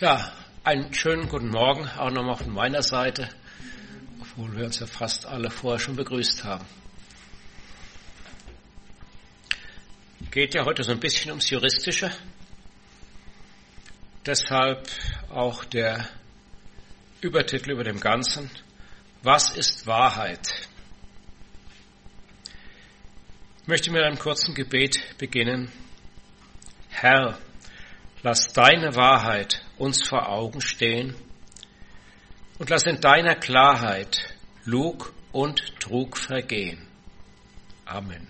Ja, einen schönen guten Morgen auch nochmal von meiner Seite, obwohl wir uns ja fast alle vorher schon begrüßt haben. Geht ja heute so ein bisschen ums Juristische, deshalb auch der Übertitel über dem Ganzen: Was ist Wahrheit? Ich möchte mit einem kurzen Gebet beginnen. Herr, lass deine Wahrheit uns vor Augen stehen und lass in deiner Klarheit Lug und Trug vergehen. Amen.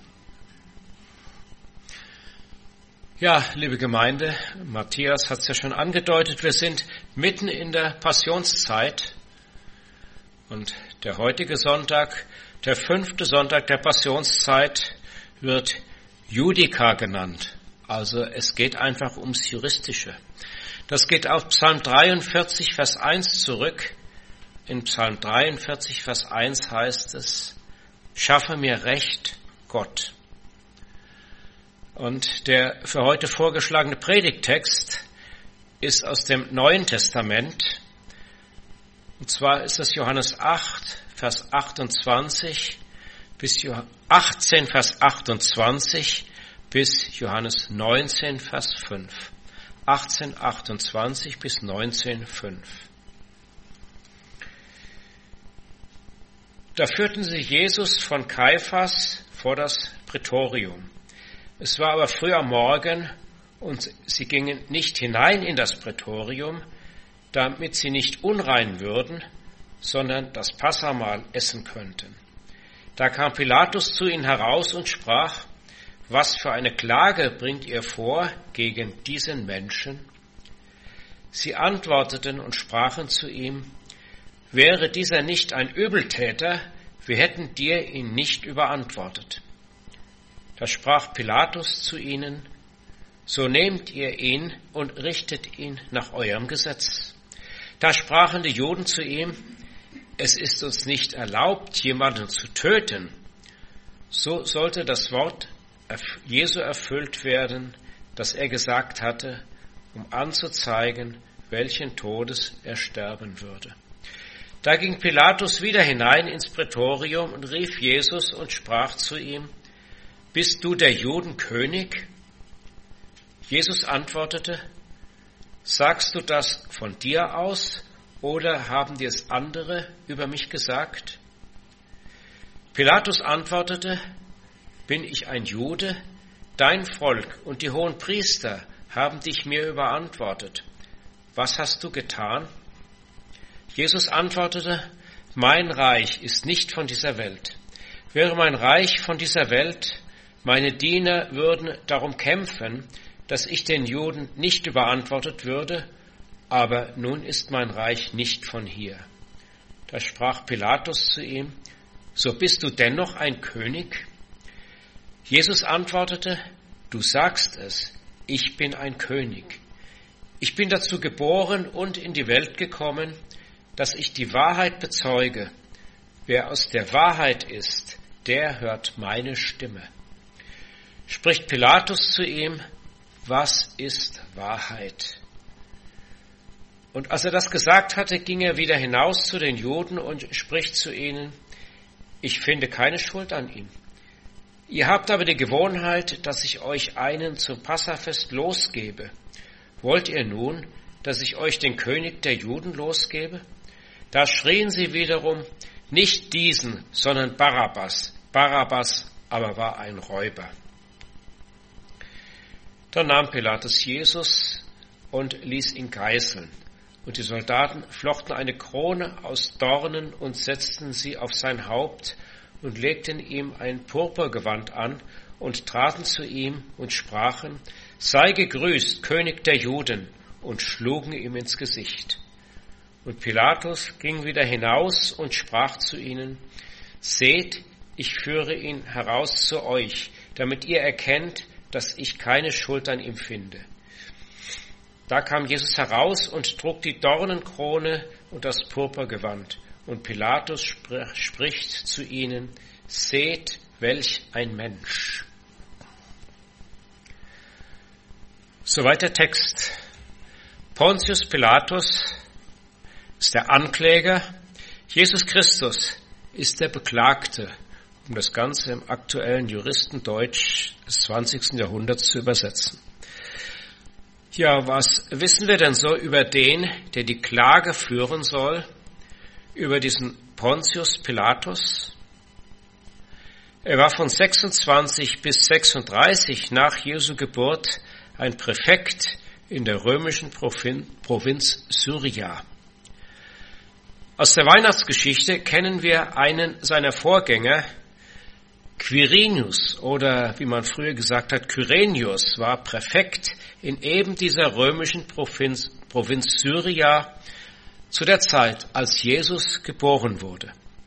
Ja, liebe Gemeinde, Matthias hat es ja schon angedeutet, wir sind mitten in der Passionszeit und der heutige Sonntag, der 5. Sonntag der Passionszeit, wird Judika genannt. Also es geht einfach ums Juristische. Das geht auf Psalm 43, Vers 1 zurück. In Psalm 43, Vers 1 heißt es: Schaffe mir Recht, Gott. Und der für heute vorgeschlagene Predigttext ist aus dem Neuen Testament. Und zwar ist das Johannes 8, Vers 28 bis 18, Vers 28 bis Johannes 19, Vers 5. 18, 28 bis 19, 5. Da führten sie Jesus von Kaiphas vor das Prätorium. Es war aber früh am Morgen und sie gingen nicht hinein in das Prätorium, damit sie nicht unrein würden, sondern das Passahmahl essen könnten. Da kam Pilatus zu ihnen heraus und sprach: Was für eine Klage bringt ihr vor gegen diesen Menschen? Sie antworteten und sprachen zu ihm: Wäre dieser nicht ein Übeltäter, wir hätten dir ihn nicht überantwortet. Da sprach Pilatus zu ihnen: So nehmt ihr ihn und richtet ihn nach eurem Gesetz. Da sprachen die Juden zu ihm: Es ist uns nicht erlaubt, jemanden zu töten. So sollte das Wort Jesu erfüllt werden, das er gesagt hatte, um anzuzeigen, welchen Todes er sterben würde. Da ging Pilatus wieder hinein ins Prätorium und rief Jesus und sprach zu ihm: Bist du der Juden König? Jesus antwortete: Sagst du das von dir aus, oder haben dir es andere über mich gesagt? Pilatus antwortete: Bin ich ein Jude? Dein Volk und die hohen Priester haben dich mir überantwortet. Was hast du getan? Jesus antwortete: Mein Reich ist nicht von dieser Welt. Wäre mein Reich von dieser Welt, meine Diener würden darum kämpfen, dass ich den Juden nicht überantwortet würde, aber nun ist mein Reich nicht von hier. Da sprach Pilatus zu ihm: So bist du dennoch ein König? Jesus antwortete: Du sagst es, ich bin ein König. Ich bin dazu geboren und in die Welt gekommen, dass ich die Wahrheit bezeuge. Wer aus der Wahrheit ist, der hört meine Stimme. Spricht Pilatus zu ihm: Was ist Wahrheit? Und als er das gesagt hatte, ging er wieder hinaus zu den Juden und spricht zu ihnen: Ich finde keine Schuld an ihm. Ihr habt aber die Gewohnheit, dass ich euch einen zum Passafest losgebe. Wollt ihr nun, dass ich euch den König der Juden losgebe? Da schrien sie wiederum: Nicht diesen, sondern Barabbas. Barabbas aber war ein Räuber. Dann nahm Pilatus Jesus und ließ ihn geißeln. Und die Soldaten flochten eine Krone aus Dornen und setzten sie auf sein Haupt und legten ihm ein Purpurgewand an und traten zu ihm und sprachen: Sei gegrüßt, König der Juden, und schlugen ihm ins Gesicht. Und Pilatus ging wieder hinaus und sprach zu ihnen: Seht, ich führe ihn heraus zu euch, damit ihr erkennt, dass ich keine Schuld an ihm finde. Da kam Jesus heraus und trug die Dornenkrone und das Purpurgewand. Und Pilatus spricht zu ihnen: Seht, welch ein Mensch. Soweit der Text. Pontius Pilatus ist der Ankläger, Jesus Christus ist der Beklagte, um das Ganze im aktuellen Juristendeutsch des 20. Jahrhunderts zu übersetzen. Ja, was wissen wir denn so über den, der die Klage führen soll, über diesen Pontius Pilatus? Er war von 26 bis 36 nach Jesu Geburt ein Präfekt in der römischen Provinz Syria. Aus der Weihnachtsgeschichte kennen wir einen seiner Vorgänger, Quirinius, oder wie man früher gesagt hat, Kyrenius, war Präfekt in eben dieser römischen Provinz Syria zu der Zeit, als Jesus geboren wurde.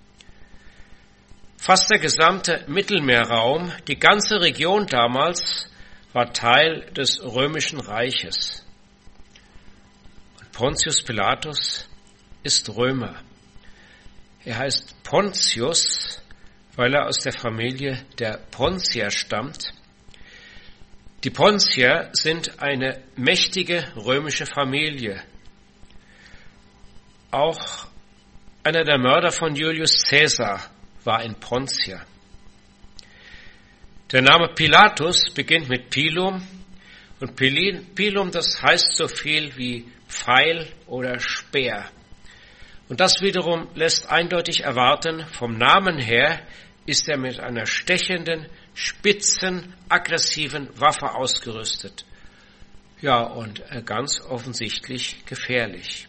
Fast der gesamte Mittelmeerraum, die ganze Region damals, war Teil des römischen Reiches. Und Pontius Pilatus ist Römer. Er heißt Pontius, weil er aus der Familie der Pontier stammt. Die Pontier sind eine mächtige römische Familie. Auch einer der Mörder von Julius Caesar war ein Pontier. Der Name Pilatus beginnt mit Pilum und Pilum, das heißt so viel wie Pfeil oder Speer. Und das wiederum lässt eindeutig erwarten, vom Namen her ist er mit einer stechenden, spitzen, aggressiven Waffe ausgerüstet. Ja, und ganz offensichtlich gefährlich.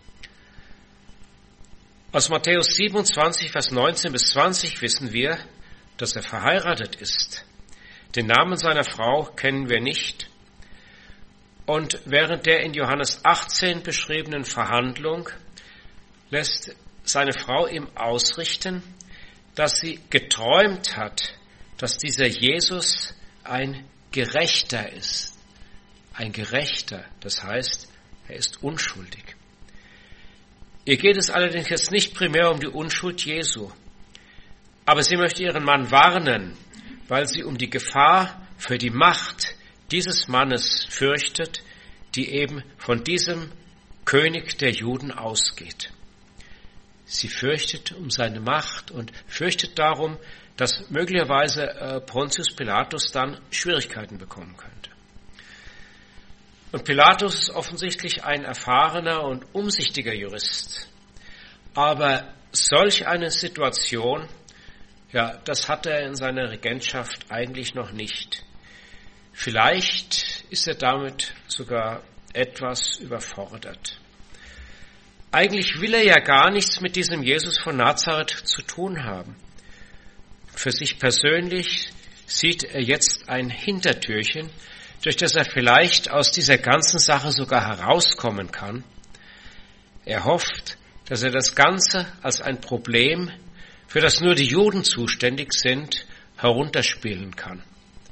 Aus Matthäus 27, Vers 19 bis 20 wissen wir, dass er verheiratet ist. Den Namen seiner Frau kennen wir nicht. Und während der in Johannes 18 beschriebenen Verhandlung lässt seine Frau ihm ausrichten, dass sie geträumt hat, dass dieser Jesus ein Gerechter ist. Ein Gerechter, das heißt, er ist unschuldig. Ihr geht es allerdings jetzt nicht primär um die Unschuld Jesu. Aber sie möchte ihren Mann warnen, weil sie um die Gefahr für die Macht dieses Mannes fürchtet, die eben von diesem König der Juden ausgeht. Sie fürchtet um seine Macht und fürchtet darum, dass möglicherweise Pontius Pilatus dann Schwierigkeiten bekommen könnte. Und Pilatus ist offensichtlich ein erfahrener und umsichtiger Jurist. Aber solch eine Situation, ja, das hat er in seiner Regentschaft eigentlich noch nicht. Vielleicht ist er damit sogar etwas überfordert. Eigentlich will er ja gar nichts mit diesem Jesus von Nazareth zu tun haben. Für sich persönlich sieht er jetzt ein Hintertürchen, durch das er vielleicht aus dieser ganzen Sache sogar herauskommen kann. Er hofft, dass er das Ganze als ein Problem, für das nur die Juden zuständig sind, herunterspielen kann.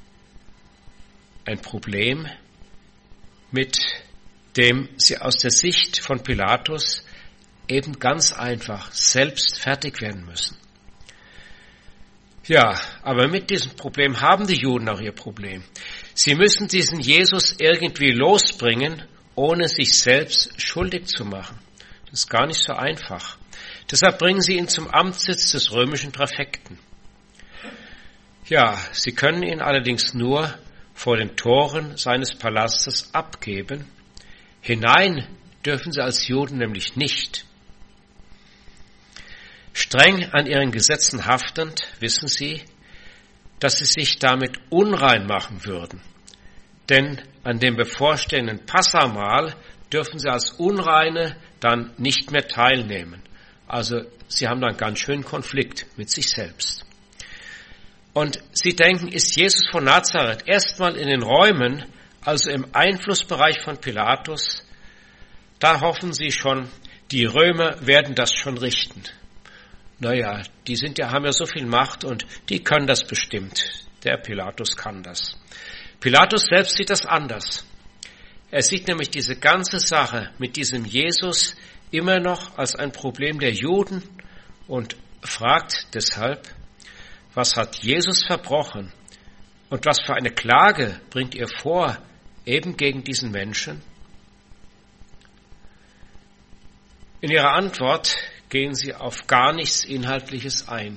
Ein Problem, mit dem sie aus der Sicht von Pilatus eben ganz einfach selbst fertig werden müssen. Ja, aber mit diesem Problem haben die Juden auch ihr Problem. Sie müssen diesen Jesus irgendwie losbringen, ohne sich selbst schuldig zu machen. Das ist gar nicht so einfach. Deshalb bringen sie ihn zum Amtssitz des römischen Präfekten. Ja, sie können ihn allerdings nur vor den Toren seines Palastes abgeben. Hinein dürfen sie als Juden nämlich nicht. Streng an ihren Gesetzen haftend wissen sie, dass sie sich damit unrein machen würden. Denn an dem bevorstehenden Passamahl dürfen sie als Unreine dann nicht mehr teilnehmen. Also sie haben dann ganz schön Konflikt mit sich selbst. Und sie denken, ist Jesus von Nazareth erstmal in den Räumen, also im Einflussbereich von Pilatus, da hoffen sie schon, die Römer werden das schon richten. Naja, die haben ja so viel Macht und die können das bestimmt. Der Pilatus kann das. Pilatus selbst sieht das anders. Er sieht nämlich diese ganze Sache mit diesem Jesus immer noch als ein Problem der Juden und fragt deshalb, was hat Jesus verbrochen und was für eine Klage bringt ihr vor, eben gegen diesen Menschen? In ihrer Antwort gehen sie auf gar nichts Inhaltliches ein.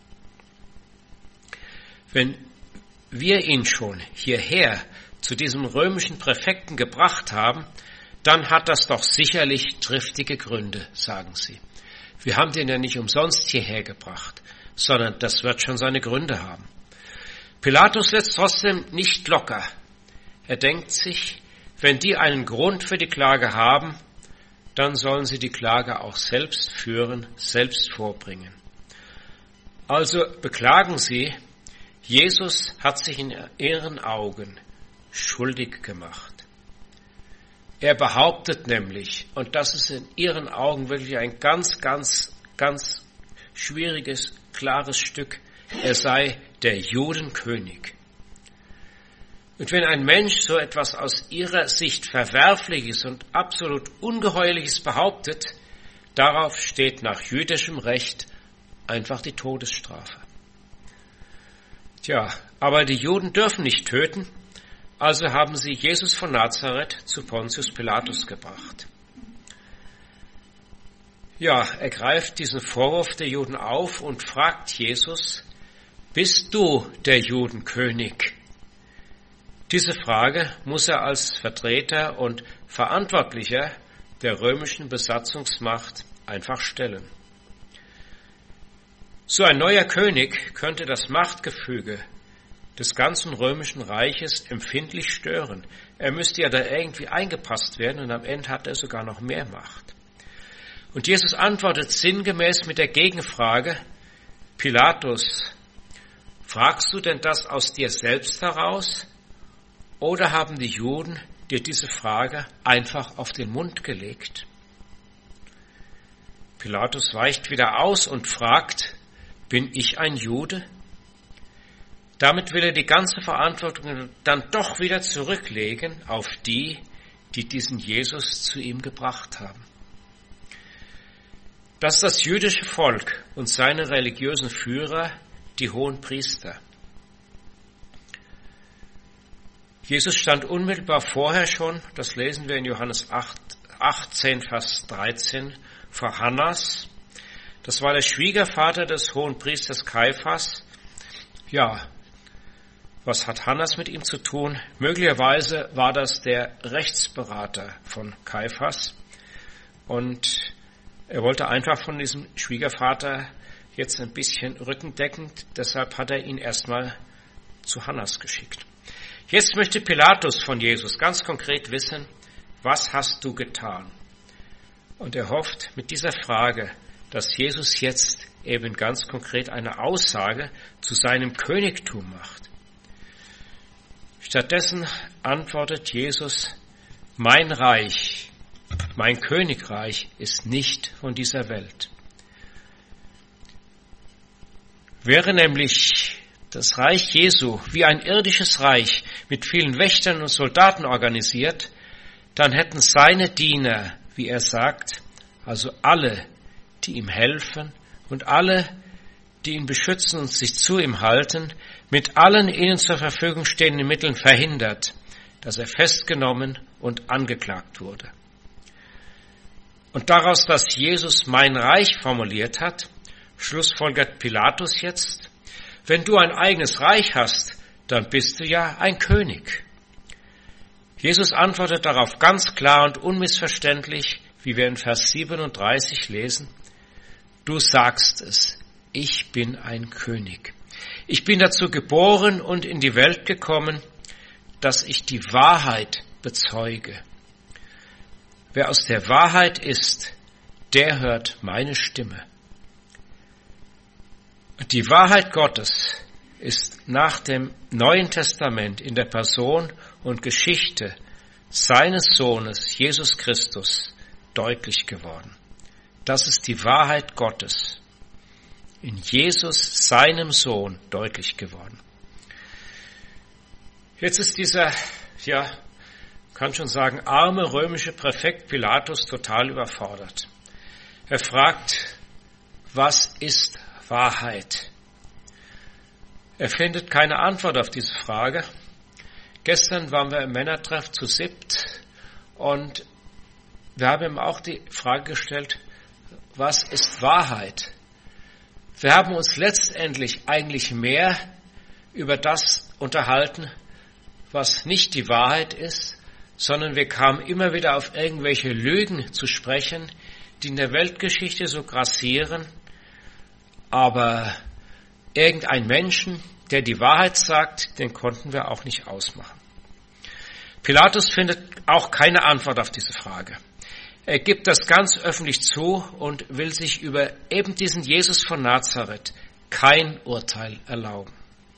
Wenn wir ihn schon hierher zu diesem römischen Präfekten gebracht haben, dann hat das doch sicherlich triftige Gründe, sagen sie. Wir haben den ja nicht umsonst hierher gebracht, sondern das wird schon seine Gründe haben. Pilatus lässt trotzdem nicht locker. Er denkt sich, wenn die einen Grund für die Klage haben, dann sollen sie die Klage auch selbst führen, selbst vorbringen. Also beklagen sie, Jesus hat sich in ihren Augen schuldig gemacht. Er behauptet nämlich, und das ist in ihren Augen wirklich ein ganz schwieriges, klares Stück, er sei der Judenkönig. Und wenn ein Mensch so etwas aus ihrer Sicht Verwerfliches und absolut Ungeheuerliches behauptet, darauf steht nach jüdischem Recht einfach die Todesstrafe. Tja, aber die Juden dürfen nicht töten, also haben sie Jesus von Nazareth zu Pontius Pilatus gebracht. Ja, er greift diesen Vorwurf der Juden auf und fragt Jesus, bist du der Judenkönig? Diese Frage muss er als Vertreter und Verantwortlicher der römischen Besatzungsmacht einfach stellen. So ein neuer König könnte das Machtgefüge des ganzen römischen Reiches empfindlich stören. Er müsste ja da irgendwie eingepasst werden und am Ende hat er sogar noch mehr Macht. Und Jesus antwortet sinngemäß mit der Gegenfrage, Pilatus, fragst du denn das aus dir selbst heraus? Oder haben die Juden dir diese Frage einfach auf den Mund gelegt? Pilatus weicht wieder aus und fragt, bin ich ein Jude? Damit will er die ganze Verantwortung dann doch wieder zurücklegen auf die, die diesen Jesus zu ihm gebracht haben. Das ist das jüdische Volk und seine religiösen Führer, die hohen Priester. Jesus stand unmittelbar vorher schon, das lesen wir in Johannes 18, Vers 13, vor Hannas. Das war der Schwiegervater des hohen Priesters Kaiphas. Ja, was hat Hannas mit ihm zu tun? Möglicherweise war das der Rechtsberater von Kaiphas. Und er wollte einfach von diesem Schwiegervater jetzt ein bisschen rückendeckend, deshalb hat er ihn erstmal zu Hannas geschickt. Jetzt möchte Pilatus von Jesus ganz konkret wissen, was hast du getan? Und er hofft mit dieser Frage, dass Jesus jetzt eben ganz konkret eine Aussage zu seinem Königtum macht. Stattdessen antwortet Jesus, mein Reich, mein Königreich ist nicht von dieser Welt. Wäre nämlich das Reich Jesu wie ein irdisches Reich mit vielen Wächtern und Soldaten organisiert, dann hätten seine Diener, wie er sagt, also alle, die ihm helfen und alle, die ihn beschützen und sich zu ihm halten, mit allen ihnen zur Verfügung stehenden Mitteln verhindert, dass er festgenommen und angeklagt wurde. Und daraus, dass Jesus mein Reich formuliert hat, schlussfolgert Pilatus jetzt, wenn du ein eigenes Reich hast, dann bist du ja ein König. Jesus antwortet darauf ganz klar und unmissverständlich, wie wir in Vers 37 lesen, du sagst es, ich bin ein König. Ich bin dazu geboren und in die Welt gekommen, dass ich die Wahrheit bezeuge. Wer aus der Wahrheit ist, der hört meine Stimme. Die Wahrheit Gottes ist nach dem Neuen Testament in der Person und Geschichte seines Sohnes Jesus Christus deutlich geworden. Das ist die Wahrheit Gottes. In Jesus, seinem Sohn, deutlich geworden. Jetzt ist dieser, kann schon sagen, arme römische Präfekt Pilatus total überfordert. Er fragt, was ist Wahrheit? Er findet keine Antwort auf diese Frage. Gestern waren wir im Männertreff zu 7 und wir haben ihm auch die Frage gestellt, was ist Wahrheit? Wir haben uns letztendlich eigentlich mehr über das unterhalten, was nicht die Wahrheit ist, sondern wir kamen immer wieder auf irgendwelche Lügen zu sprechen, die in der Weltgeschichte so grassieren, aber irgendein Menschen, der die Wahrheit sagt, den konnten wir auch nicht ausmachen. Pilatus findet auch keine Antwort auf diese Frage. Er gibt das ganz öffentlich zu und will sich über eben diesen Jesus von Nazareth kein Urteil erlauben.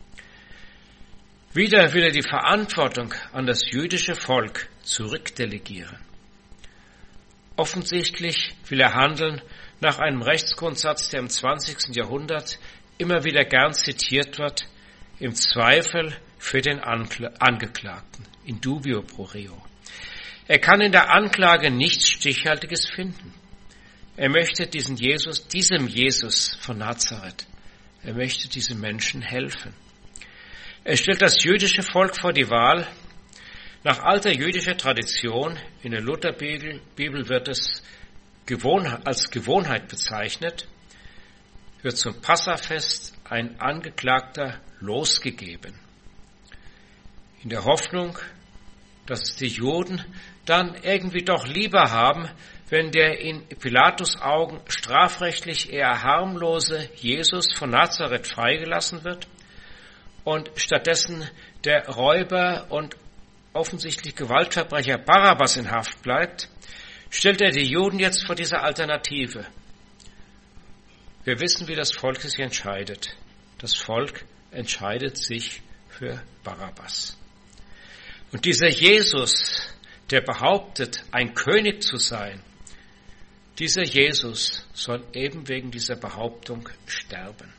Wieder will er die Verantwortung an das jüdische Volk zurückdelegieren. Offensichtlich will er handeln nach einem Rechtsgrundsatz, der im 20. Jahrhundert immer wieder gern zitiert wird, im Zweifel für den Angeklagten, in dubio pro reo. Er kann in der Anklage nichts Stichhaltiges finden. Er möchte diesem Jesus von Nazareth, er möchte diesem Menschen helfen. Er stellt das jüdische Volk vor die Wahl. Nach alter jüdischer Tradition, in der Lutherbibel wird es als Gewohnheit bezeichnet, wird zum Passafest ein Angeklagter losgegeben. In der Hoffnung, dass es die Juden dann irgendwie doch lieber haben, wenn der in Pilatus Augen strafrechtlich eher harmlose Jesus von Nazareth freigelassen wird und stattdessen der Räuber und offensichtlich Gewaltverbrecher Barabbas in Haft bleibt, stellt er die Juden jetzt vor diese Alternative. Wir wissen, wie das Volk sich entscheidet. Das Volk entscheidet sich für Barabbas. Und dieser Jesus, der behauptet, ein König zu sein, dieser Jesus soll eben wegen dieser Behauptung sterben.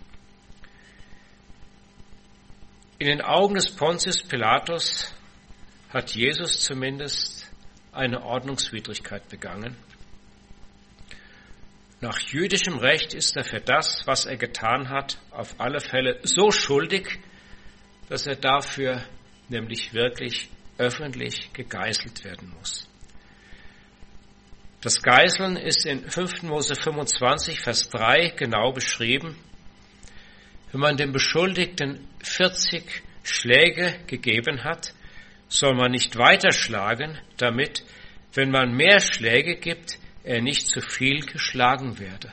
In den Augen des Pontius Pilatus hat Jesus zumindest eine Ordnungswidrigkeit begangen. Nach jüdischem Recht ist er für das, was er getan hat, auf alle Fälle so schuldig, dass er dafür nämlich wirklich öffentlich gegeißelt werden muss. Das Geißeln ist in 5. Mose 25, Vers 3 genau beschrieben. Wenn man dem Beschuldigten 40 Schläge gegeben hat, soll man nicht weiterschlagen, damit, wenn man mehr Schläge gibt, er nicht zu viel geschlagen werde.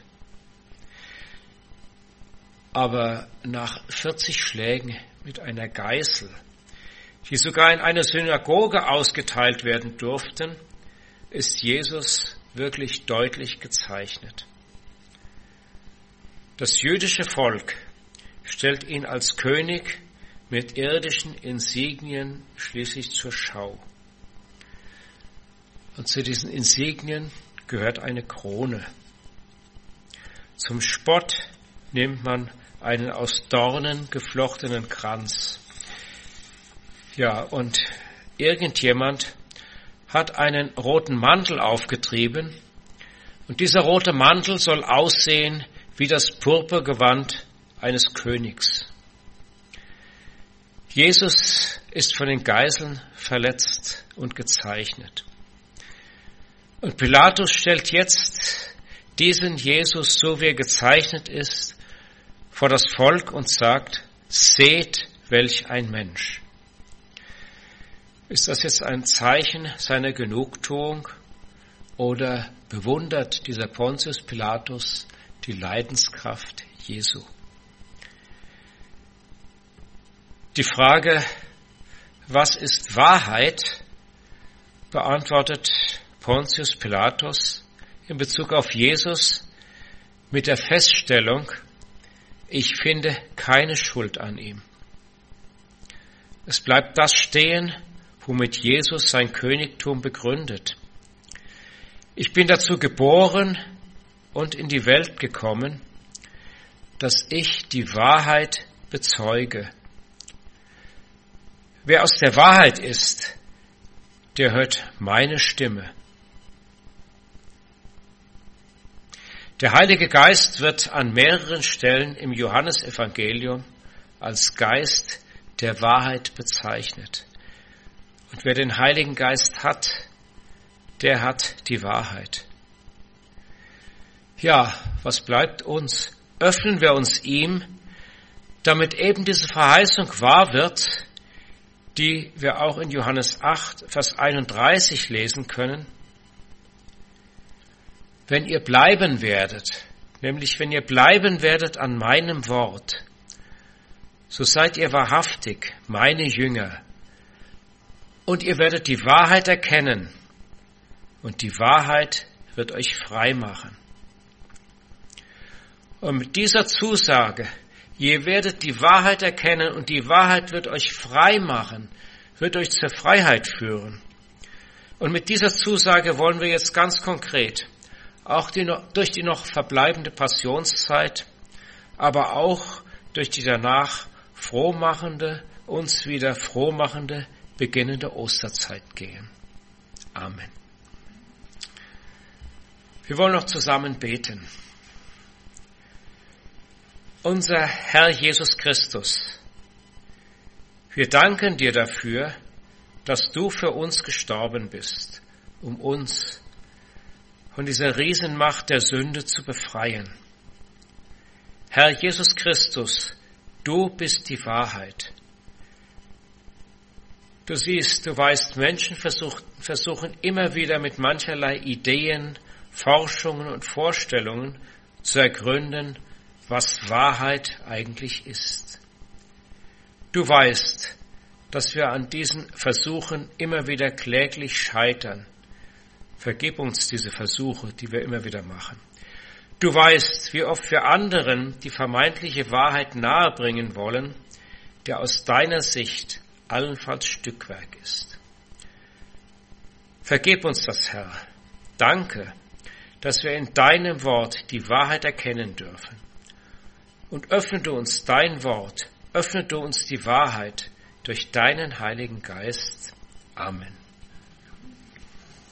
Aber nach 40 Schlägen mit einer Geißel, die sogar in einer Synagoge ausgeteilt werden durften, ist Jesus wirklich deutlich gezeichnet. Das jüdische Volk stellt ihn als König mit irdischen Insignien schließlich zur Schau. Und zu diesen Insignien gehört eine Krone. Zum Spott nimmt man einen aus Dornen geflochtenen Kranz. Ja, und irgendjemand hat einen roten Mantel aufgetrieben, und dieser rote Mantel soll aussehen wie das Purpurgewand eines Königs. Jesus ist von den Geißeln verletzt und gezeichnet. Und Pilatus stellt jetzt diesen Jesus, so wie er gezeichnet ist, vor das Volk und sagt, seht, welch ein Mensch. Ist das jetzt ein Zeichen seiner Genugtuung oder bewundert dieser Pontius Pilatus die Leidenskraft Jesu? Die Frage, was ist Wahrheit, beantwortet Pontius Pilatus in Bezug auf Jesus mit der Feststellung, ich finde keine Schuld an ihm. Es bleibt das stehen, womit Jesus sein Königtum begründet. Ich bin dazu geboren und in die Welt gekommen, dass ich die Wahrheit bezeuge. Wer aus der Wahrheit ist, der hört meine Stimme. Der Heilige Geist wird an mehreren Stellen im Johannesevangelium als Geist der Wahrheit bezeichnet. Und wer den Heiligen Geist hat, der hat die Wahrheit. Ja, was bleibt uns? Öffnen wir uns ihm, damit eben diese Verheißung wahr wird, die wir auch in Johannes 8, Vers 31 lesen können. Wenn ihr bleiben werdet, nämlich wenn ihr bleiben werdet an meinem Wort, so seid ihr wahrhaftig meine Jünger, und ihr werdet die Wahrheit erkennen, und die Wahrheit wird euch frei machen. Und mit dieser Zusage, ihr werdet die Wahrheit erkennen und die Wahrheit wird euch frei machen, wird euch zur Freiheit führen. Und mit dieser Zusage wollen wir jetzt ganz konkret, auch durch die noch verbleibende Passionszeit, aber auch durch die danach uns wieder frohmachende, beginnende Osterzeit gehen. Amen. Wir wollen noch zusammen beten. Unser Herr Jesus Christus, wir danken dir dafür, dass du für uns gestorben bist, um uns von dieser Riesenmacht der Sünde zu befreien. Herr Jesus Christus, du bist die Wahrheit. Du siehst, du weißt, Menschen versuchen immer wieder mit mancherlei Ideen, Forschungen und Vorstellungen zu ergründen, was Wahrheit eigentlich ist. Du weißt, dass wir an diesen Versuchen immer wieder kläglich scheitern. Vergib uns diese Versuche, die wir immer wieder machen. Du weißt, wie oft wir anderen die vermeintliche Wahrheit nahebringen wollen, der aus deiner Sicht allenfalls Stückwerk ist. Vergib uns das, Herr. Danke, dass wir in deinem Wort die Wahrheit erkennen dürfen. Und öffne du uns dein Wort, öffne du uns die Wahrheit durch deinen Heiligen Geist. Amen.